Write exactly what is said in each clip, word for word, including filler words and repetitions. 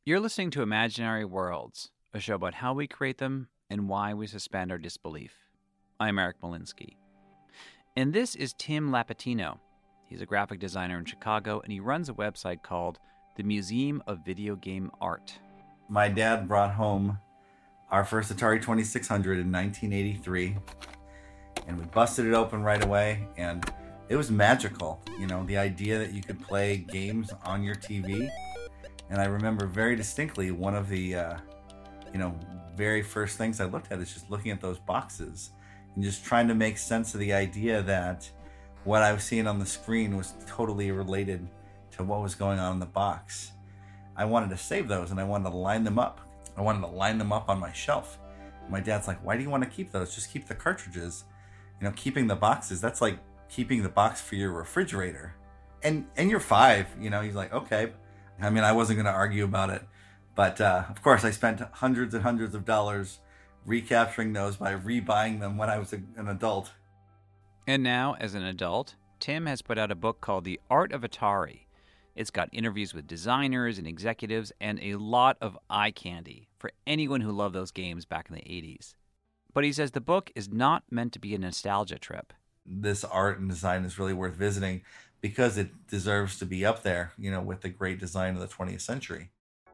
You're listening to Imaginary Worlds, a show about how we create them and why we suspend our disbelief. I'm Eric Molinsky. And this is Tim Lapatino. He's a graphic designer in Chicago, and he runs a website called the Museum of Video Game Art. My dad brought home our first Atari twenty-six hundred in nineteen eighty-three, and we busted it open right away, and it was magical. You know, the idea that you could play games on your T V. And I remember very distinctly one of the, uh, you know, very first things I looked at is just looking at those boxes and just trying to make sense of the idea that what I was seeing on the screen was totally related to what was going on in the box. I wanted to save those and I wanted to line them up. I wanted to line them up on my shelf. My dad's like, why do you want to keep those? Just keep the cartridges. You know, keeping the boxes, that's like keeping the box for your refrigerator. And and you're five, you know, he's like, okay. I mean, I wasn't going to argue about it. But, uh, of course, I spent hundreds and hundreds of dollars recapturing those by rebuying them when I was a, an adult. And now, as an adult, Tim has put out a book called The Art of Atari. It's got interviews with designers and executives and a lot of eye candy for anyone who loved those games back in the eighties. But he says the book is not meant to be a nostalgia trip. This art and design is really worth visiting because it deserves to be up there, you know, with the great design of the twentieth century.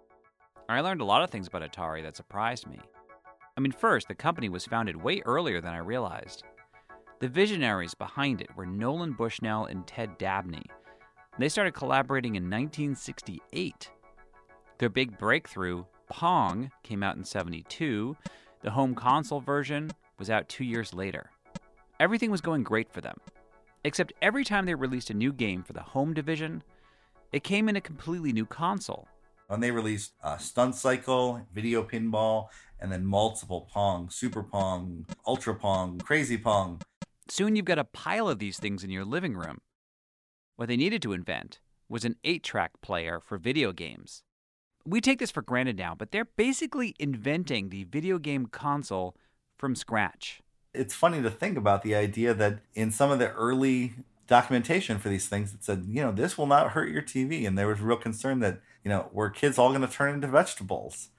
I learned a lot of things about Atari that surprised me. I mean, first, the company was founded way earlier than I realized. The visionaries behind it were Nolan Bushnell and Ted Dabney. They started collaborating in nineteen sixty-eight. Their big breakthrough, Pong, came out in seventy-two. The home console version was out two years later. Everything was going great for them. Except every time they released a new game for the home division, it came in a completely new console. And they released uh, Stunt Cycle, Video Pinball, and then multiple Pong, Super Pong, Ultra Pong, Crazy Pong. Soon you've got a pile of these things in your living room. What they needed to invent was an eight-track player for video games. We take this for granted now, but they're basically inventing the video game console from scratch. It's funny to think about the idea that in some of the early documentation for these things, it said, you know, this will not hurt your T V. And there was real concern that, you know, were kids all going to turn into vegetables?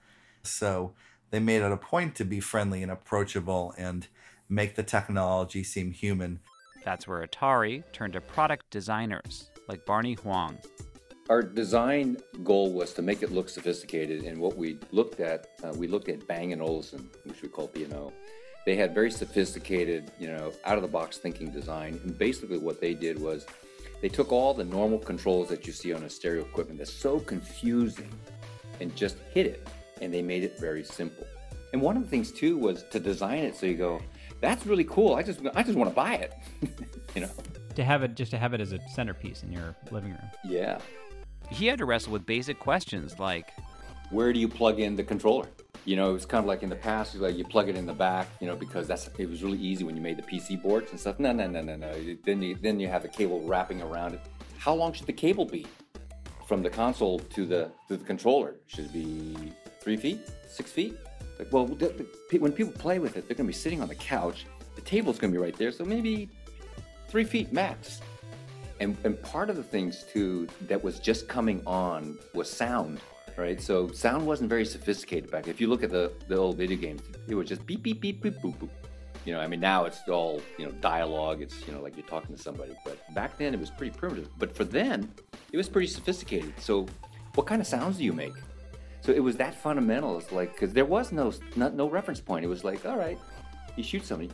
So they made it a point to be friendly and approachable and make the technology seem human. That's where Atari turned to product designers like Barney Huang. Our design goal was to make it look sophisticated, and what we looked at, uh, we looked at Bang and Olufsen, which we call B and O. They had very sophisticated, you know, out-of-the-box thinking design, and basically what they did was they took all the normal controls that you see on a stereo equipment that's so confusing and just hit it, and they made it very simple. And one of the things, too, was to design it so you go, that's really cool, I just I just want to buy it, you know. To have it, just to have it as a centerpiece in your living room. Yeah. He had to wrestle with basic questions like, where do you plug in the controller? You know, it was kind of like in the past, like you plug it in the back, you know, because that's it was really easy when you made the P C boards and stuff. No, no, no, no, no. Then you then you have the cable wrapping around it. How long should the cable be from the console to the to the controller? Should it be three feet, six feet? Like, well, the, the, when people play with it, they're going to be sitting on the couch. The table's going to be right there, so maybe three feet max. And and part of the things too that was just coming on was sound. Right, so sound wasn't very sophisticated back then. If you look at the, the old video games, it was just beep, beep, beep, beep, boop, boop. You know, I mean, now it's all, you know, dialogue. It's, you know, like you're talking to somebody. But back then it was pretty primitive. But for then, it was pretty sophisticated. So what kind of sounds do you make? So it was that fundamental. It's like, because there was no, not, no reference point. It was like, all right, you shoot somebody.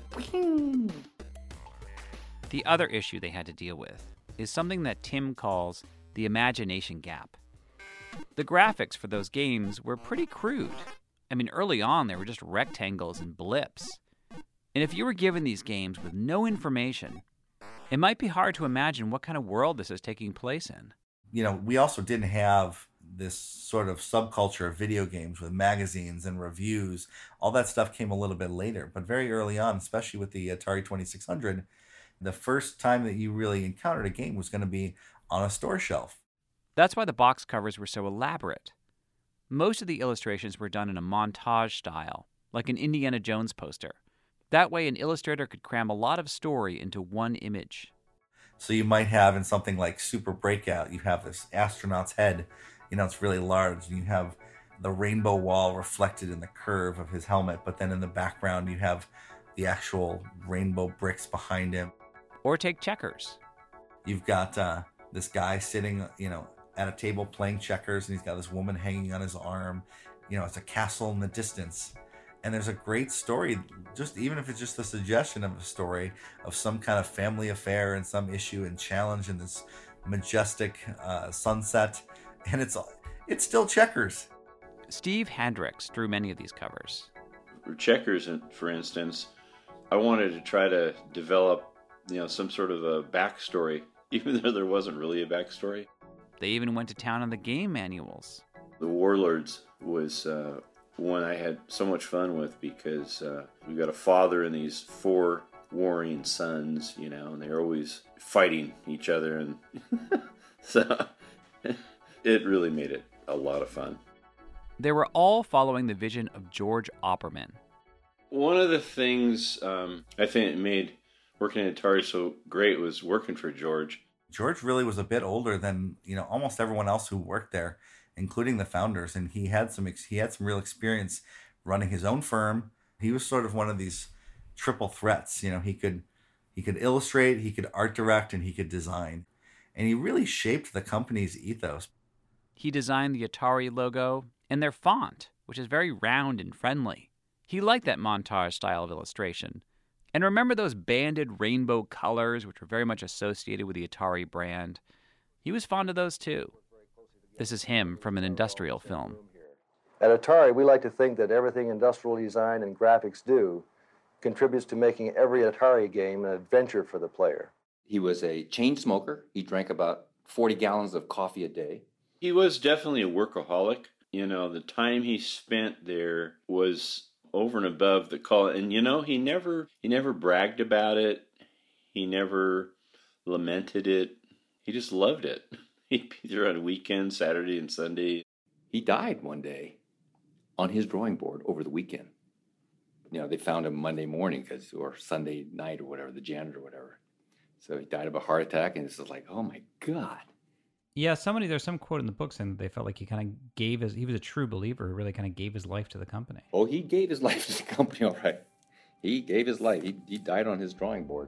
The other issue they had to deal with is something that Tim calls the imagination gap. The graphics for those games were pretty crude. I mean, early on, they were just rectangles and blips. And if you were given these games with no information, it might be hard to imagine what kind of world this is taking place in. You know, we also didn't have this sort of subculture of video games with magazines and reviews. All that stuff came a little bit later. But very early on, especially with the Atari twenty-six hundred, the first time that you really encountered a game was going to be on a store shelf. That's why the box covers were so elaborate. Most of the illustrations were done in a montage style, like an Indiana Jones poster. That way, an illustrator could cram a lot of story into one image. So you might have in something like Super Breakout, you have this astronaut's head, you know, it's really large, and you have the rainbow wall reflected in the curve of his helmet, but then in the background you have the actual rainbow bricks behind him. Or take checkers. You've got uh, this guy sitting, you know, at a table playing checkers, and he's got this woman hanging on his arm. You know, it's a castle in the distance. And there's a great story, just even if it's just a suggestion of a story of some kind of family affair and some issue and challenge in this majestic uh, sunset. And it's it's still checkers. Steve Hendricks drew many of these covers. For checkers, for instance, I wanted to try to develop, you know, some sort of a backstory, even though there wasn't really a backstory. They even went to town on the game manuals. The Warlords was uh, one I had so much fun with because uh, we've got a father and these four warring sons, you know, and they're always fighting each other, and so it really made it a lot of fun. They were all following the vision of George Opperman. One of the things um, I think made working at Atari so great was working for George. George really was a bit older than, you know, almost everyone else who worked there, including the founders, and he had some he had some real experience running his own firm. He was sort of one of these triple threats. You know, he could he could illustrate, he could art direct, and he could design, and he really shaped the company's ethos. He designed the Atari logo and their font, which is very round and friendly. He liked that montage style of illustration. And remember those banded rainbow colors, which were very much associated with the Atari brand? He was fond of those too. This is him from an industrial film. At Atari, we like to think that everything industrial design and graphics do contributes to making every Atari game an adventure for the player. He was a chain smoker. He drank about forty gallons of coffee a day. He was definitely a workaholic. You know, the time he spent there was over and above the call. And, you know, he never he never bragged about it. He never lamented it. He just loved it. He'd be there on a weekend, Saturday and Sunday. He died one day on his drawing board over the weekend. You know, they found him Monday morning, cause, or Sunday night or whatever, the janitor or whatever. So he died of a heart attack, and it's just like, oh my God. Yeah, somebody, there's some quote in the book saying that they felt like he kind of gave his, he was a true believer who really kind of gave his life to the company. Oh, he gave his life to the company, all right. He gave his life. He, he died on his drawing board.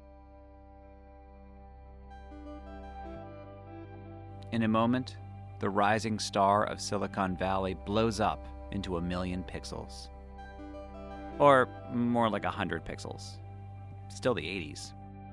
In a moment, the rising star of Silicon Valley blows up into a million pixels. Or more like a hundred pixels. Still the eighties.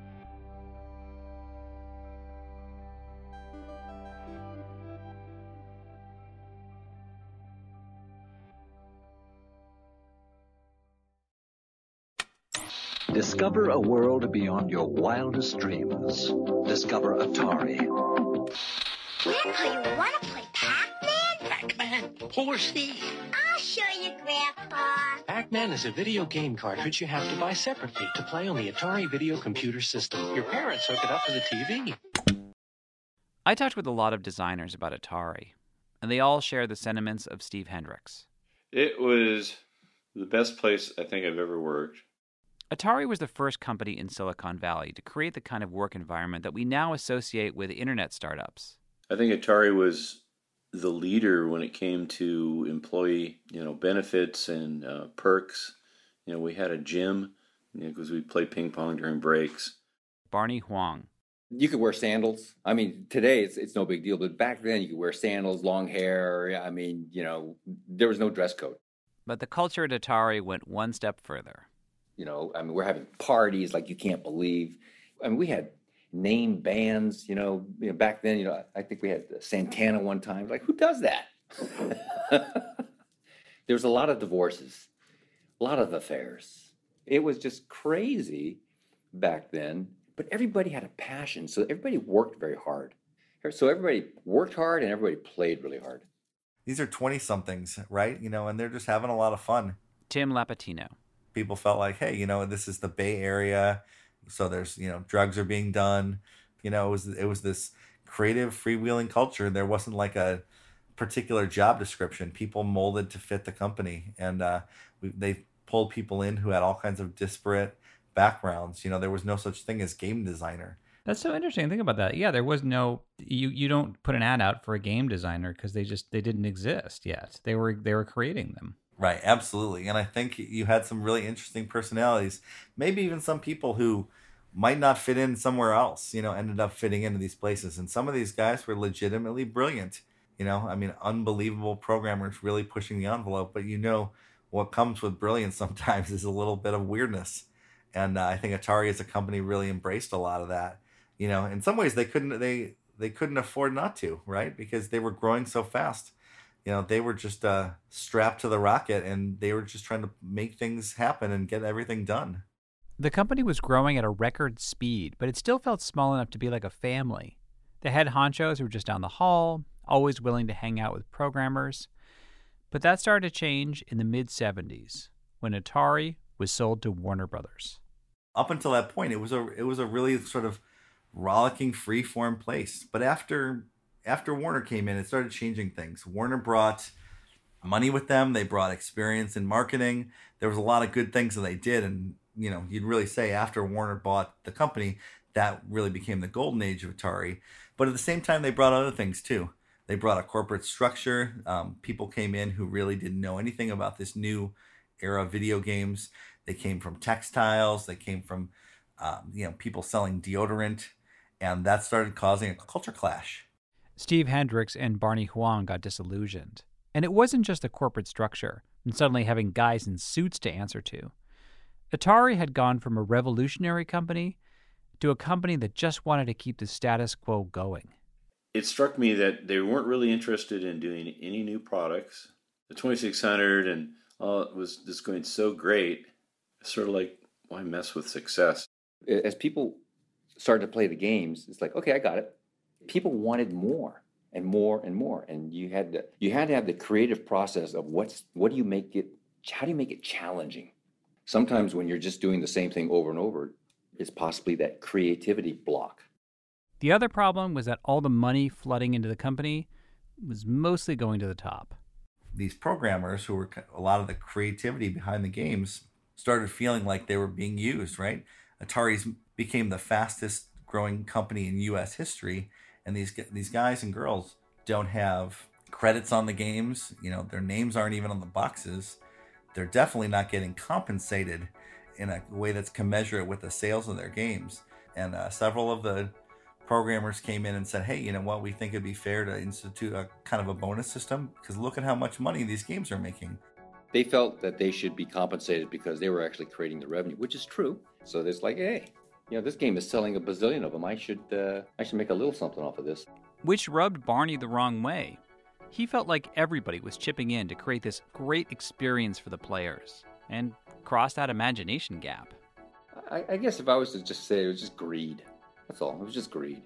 Discover a world beyond your wildest dreams. Discover Atari. Grandpa, you want to play Pac-Man? Pac-Man? Who is he? I'll show you, Grandpa. Pac-Man is a video game cartridge you have to buy separately to play on the Atari video computer system. Your parents hook it up to the T V. I talked with a lot of designers about Atari, and they all share the sentiments of Steve Hendricks. It was the best place I think I've ever worked. Atari was the first company in Silicon Valley to create the kind of work environment that we now associate with internet startups. I think Atari was the leader when it came to employee, you know, benefits and uh, perks. You know, we had a gym, you know, because we played ping pong during breaks. Barney Huang. You could wear sandals. I mean, today it's it's no big deal, but back then you could wear sandals, long hair. I mean, you know, there was no dress code. But the culture at Atari went one step further. You know, I mean, we're having parties like you can't believe. I mean, we had name bands, you know, you know, back then, you know, I think we had Santana one time. Like, who does that? There was a lot of divorces, a lot of affairs. It was just crazy back then, but everybody had a passion. So everybody worked very hard. So everybody worked hard and everybody played really hard. These are twenty-somethings, right? You know, and they're just having a lot of fun. Tim Lapatino. People felt like, hey, you know, this is the Bay Area, so there's, you know, drugs are being done. You know, it was it was this creative, freewheeling culture. There wasn't like a particular job description. People molded to fit the company, and uh, we, they pulled people in who had all kinds of disparate backgrounds. You know, there was no such thing as game designer. That's so interesting. Think about that. Yeah, there was no you. You don't put an ad out for a game designer because they just they didn't exist yet. They were they were creating them. Right, absolutely. And I think you had some really interesting personalities. Maybe even some people who might not fit in somewhere else, you know, ended up fitting into these places. And some of these guys were legitimately brilliant. You know, I mean, unbelievable programmers really pushing the envelope. But you know, what comes with brilliance sometimes is a little bit of weirdness. And uh, I think Atari as a company really embraced a lot of that. You know, in some ways they couldn't they they couldn't afford not to, right? Because they were growing so fast. You know, they were just uh, strapped to the rocket, and they were just trying to make things happen and get everything done. The company was growing at a record speed, but it still felt small enough to be like a family. The head honchos were just down the hall, always willing to hang out with programmers. But that started to change in the mid-seventies, when Atari was sold to Warner Brothers. Up until that point, it was a it was a really sort of rollicking, free-form place. But after after Warner came in, it started changing things. Warner brought money with them. They brought experience in marketing. There was a lot of good things that they did, and you know, you'd really say after Warner bought the company, that really became the golden age of Atari. But at the same time, they brought other things too. They brought a corporate structure. Um, people came in who really didn't know anything about this new era of video games. They came from textiles. They came from, um, you know, people selling deodorant. And that started causing a culture clash. Steve Hendricks and Barney Huang got disillusioned. And it wasn't just the corporate structure and suddenly having guys in suits to answer to. Atari had gone from a revolutionary company to a company that just wanted to keep the status quo going. It struck me that they weren't really interested in doing any new products. The twenty-six hundred and all it was just going so great. Sort of like, why mess with success? As people started to play the games, it's like, okay, I got it. People wanted more and more and more, and you had to you had to have the creative process of what's what do you make it? How do you make it challenging? Sometimes when you're just doing the same thing over and over, it's possibly that creativity block. The other problem was that all the money flooding into the company was mostly going to the top. These programmers who were a lot of the creativity behind the games started feeling like they were being used, right? Atari's became the fastest growing company in U S history, and these these guys and girls don't have credits on the games. You know, their names aren't even on the boxes. They're definitely not getting compensated in a way that's commensurate with the sales of their games. And uh, several of the programmers came in and said, hey, you know what, we think it'd be fair to institute a kind of a bonus system because look at how much money these games are making. They felt that they should be compensated because they were actually creating the revenue, which is true. So it's like, hey, you know, this game is selling a bazillion of them. I should, uh, I should make a little something off of this. Which rubbed Barney the wrong way. He felt like everybody was chipping in to create this great experience for the players and cross that imagination gap. I, I guess if I was to just say it was just greed. That's all. It was just greed.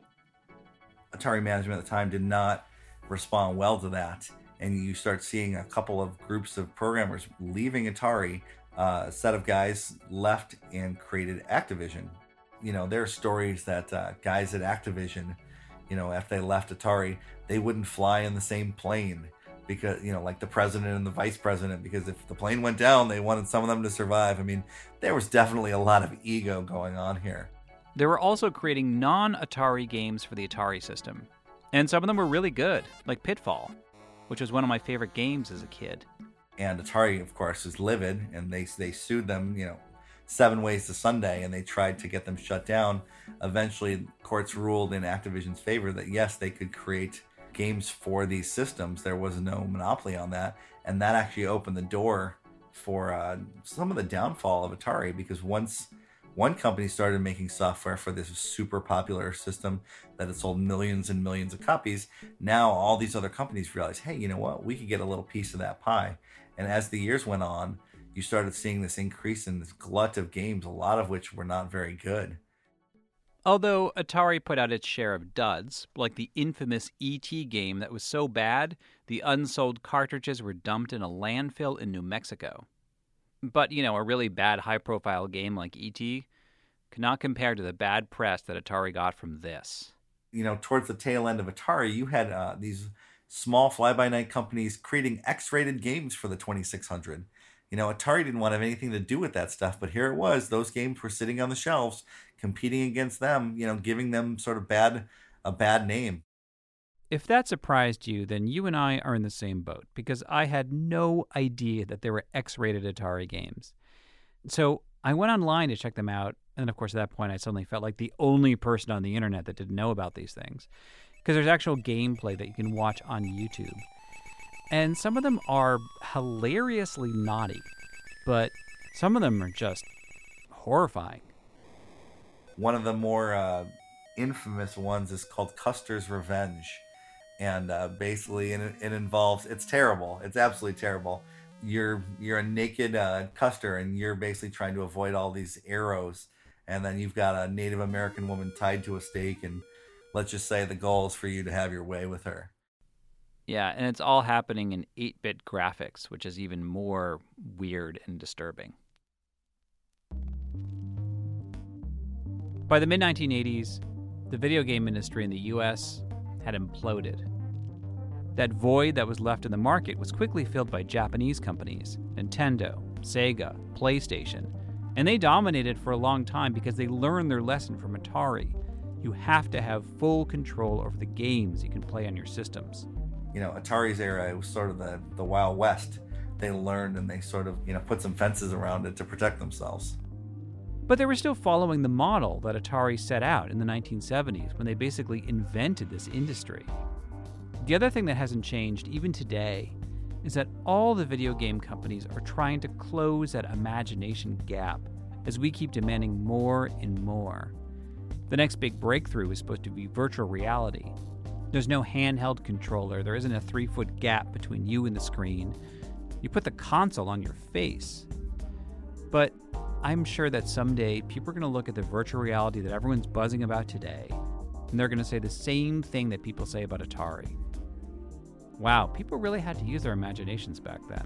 Atari management at the time did not respond well to that. And you start seeing a couple of groups of programmers leaving Atari. Uh, a set of guys left and created Activision. You know, there are stories that uh, guys at Activision, you know, after they left Atari, they wouldn't fly in the same plane because, you know, like the president and the vice president, because if the plane went down, they wanted some of them to survive. I mean, there was definitely a lot of ego going on here. They were also creating non-Atari games for the Atari system. And some of them were really good, like Pitfall, which was one of my favorite games as a kid. And Atari, of course, is livid, and they they sued them, you know, seven ways to Sunday, and they tried to get them shut down. Eventually, courts ruled in Activision's favor that, yes, they could create games for these systems. There was no monopoly on that, and that actually opened the door for uh, some of the downfall of Atari, because once one company started making software for this super popular system that had sold millions and millions of copies, now all these other companies realized, hey, you know what, we could get a little piece of that pie. And as the years went on, you started seeing this increase in this glut of games, a lot of which were not very good. Although Atari put out its share of duds, like the infamous E T game that was so bad, the unsold cartridges were dumped in a landfill in New Mexico. But, you know, a really bad high-profile game like E T cannot compare to the bad press that Atari got from this. You know, towards the tail end of Atari, you had uh, these small fly-by-night companies creating X-rated games for the twenty-six hundred. You know, Atari didn't want to have anything to do with that stuff, but here it was. Those games were sitting on the shelves, competing against them, you know, giving them sort of bad a bad name. If that surprised you, then you and I are in the same boat, because I had no idea that there were X-rated Atari games. So I went online to check them out, and of course at that point I suddenly felt like the only person on the internet that didn't know about these things, because there's actual gameplay that you can watch on YouTube. And some of them are hilariously naughty, but some of them are just horrifying. One of the more uh, infamous ones is called Custer's Revenge. And uh, basically it, it involves, it's terrible. It's absolutely terrible. You're you're a naked uh, Custer, and you're basically trying to avoid all these arrows. And then you've got a Native American woman tied to a stake, and let's just say the goal is for you to have your way with her. Yeah, and it's all happening in eight-bit graphics, which is even more weird and disturbing. By the mid nineteen eighties, the video game industry in the U S had imploded. That void that was left in the market was quickly filled by Japanese companies, Nintendo, Sega, PlayStation, and they dominated for a long time because they learned their lesson from Atari. You have to have full control over the games you can play on your systems. You know, Atari's era, it was sort of the, the Wild West. They learned and they sort of, you know, put some fences around it to protect themselves. But they were still following the model that Atari set out in the nineteen seventies when they basically invented this industry. The other thing that hasn't changed even today is that all the video game companies are trying to close that imagination gap as we keep demanding more and more. The next big breakthrough is supposed to be virtual reality. There's no handheld controller. There isn't a three-foot gap between you and the screen. You put the console on your face. But I'm sure that someday people are going to look at the virtual reality that everyone's buzzing about today, and they're going to say the same thing that people say about Atari. Wow, people really had to use their imaginations back then.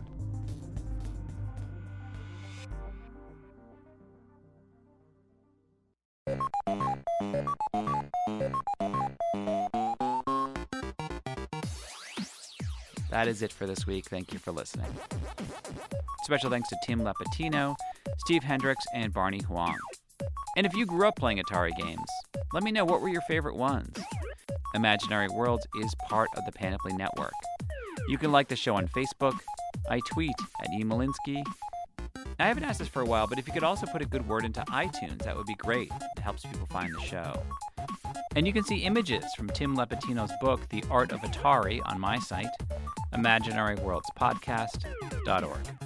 That is it for this week. Thank you for listening. Special thanks to Tim Lapatino, Steve Hendricks, and Barney Huang. And if you grew up playing Atari games, let me know, what were your favorite ones? Imaginary Worlds is part of the Panoply Network. You can like the show on Facebook. I tweet at E. Malinsky. I haven't asked this for a while, but if you could also put a good word into iTunes, that would be great. It helps people find the show. And you can see images from Tim Lapatino's book, The Art of Atari, on my site, imaginary worlds podcast dot org.